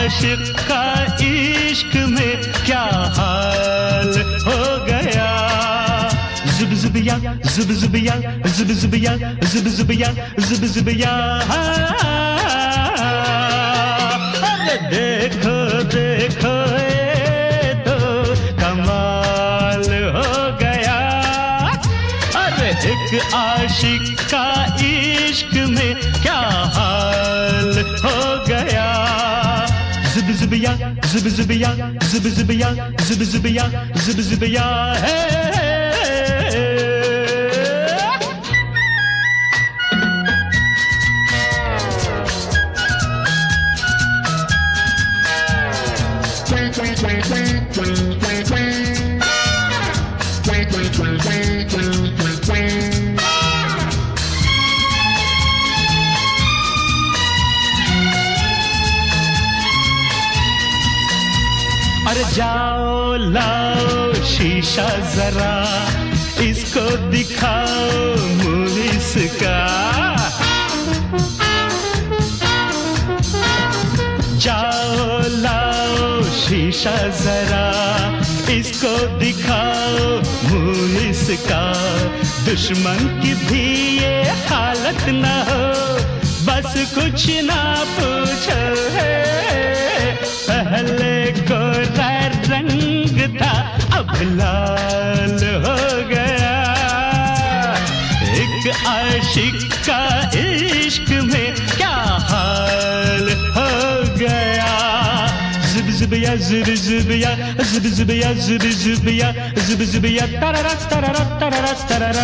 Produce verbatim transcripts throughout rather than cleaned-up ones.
आशिक का इश्क में क्या हाल हो गया। जुब जुबिया जुब जुबिया जुब जुबिया जुब जुबिया जुब जुबिया। अरे देखो देखो ये तो कमाल हो गया। अरे एक आशिक का इश्क में क्या हाल हो गया। जुब जुबिया जुब जुबिया जुब जुबिया जुब जुबिया जुब जुबिया है। अरे जाओ लाओ शीशा जरा इसको दिखाओ मूवीज का। जाओ लाओ शीशा जरा इसको दिखाओ मूवीज का। दुश्मन की भी ये हालत न हो बस कुछ ना पूछो है। पहले गोरा रंग था अब लाल हो गया। एक आशिक का इश्क में क्या हाल हो गया। जुब जुबिया जुब जुबिया जुब जुबिया जुब जुबिया जुब जुबिया तररा तररा तररा तररा।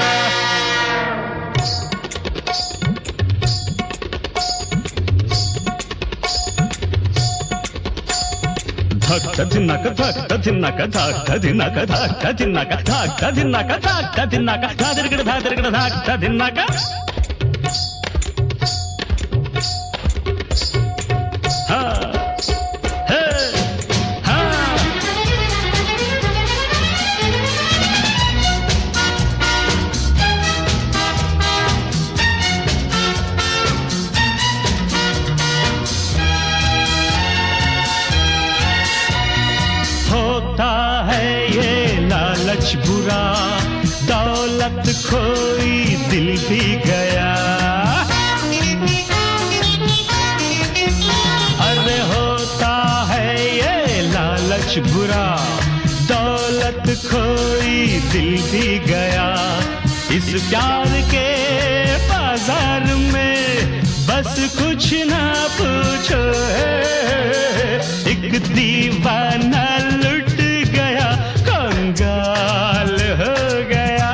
धक धिनक धक धिनक धक धिनक धक धिनक धक धिनक धक धिनक धादिरगड़ धादिरगड़ धक धिनक। हाँ हे हाँ होता है ये लालच बुरा दौलत खोई दिल भी गया। अरे होता है ये लालच बुरा दौलत खोई दिल भी गया। इस प्यार के बाजार में बस कुछ ना पूछो है। एक दीवाना लुट गया कंगाल हो गया।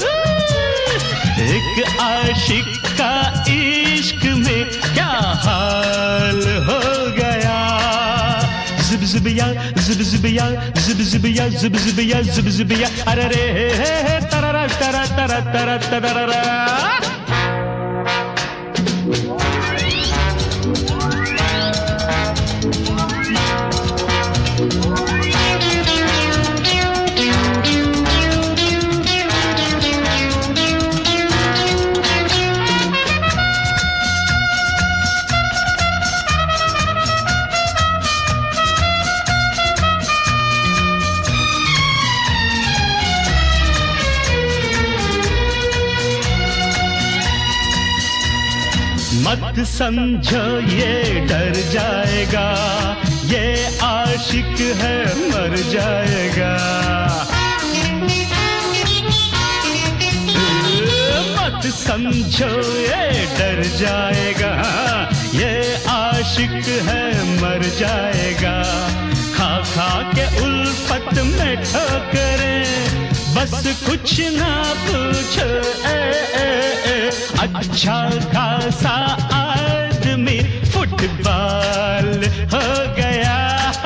एक आशिक का इश्क में क्या हाल हो गया। जुब जुबिया जुब जुबिया जुब जुबिया जुब जुबिया जुब जुबिया। अरे रे हे तररा तरा तरा तरा तररा। मत समझो ये डर जाएगा ये आशिक है मर जाएगा। मत समझो ये डर जाएगा ये आशिक है मर जाएगा। खा खा के उल्फत में ठोकरें बस कुछ ना पूछो ए, ए, ए। अच्छा खासा आदमी फुटबॉल हो गया।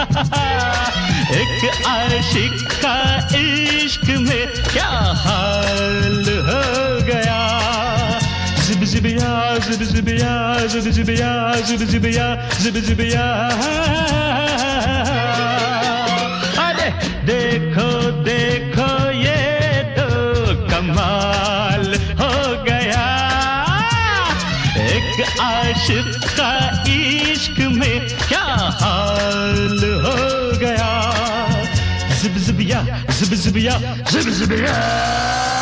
एक आशिक का इश्क में क्या हाल हो गया। जुब जुबिया जुब जुबिया जुब जुबिया जुब जुबिया जुब जुबिया। अरे देखो देखो ये तो कमाल हो गया। एक आशिक का इश्क में क्या हाल zib ya, zib zib ya, zib zib ya.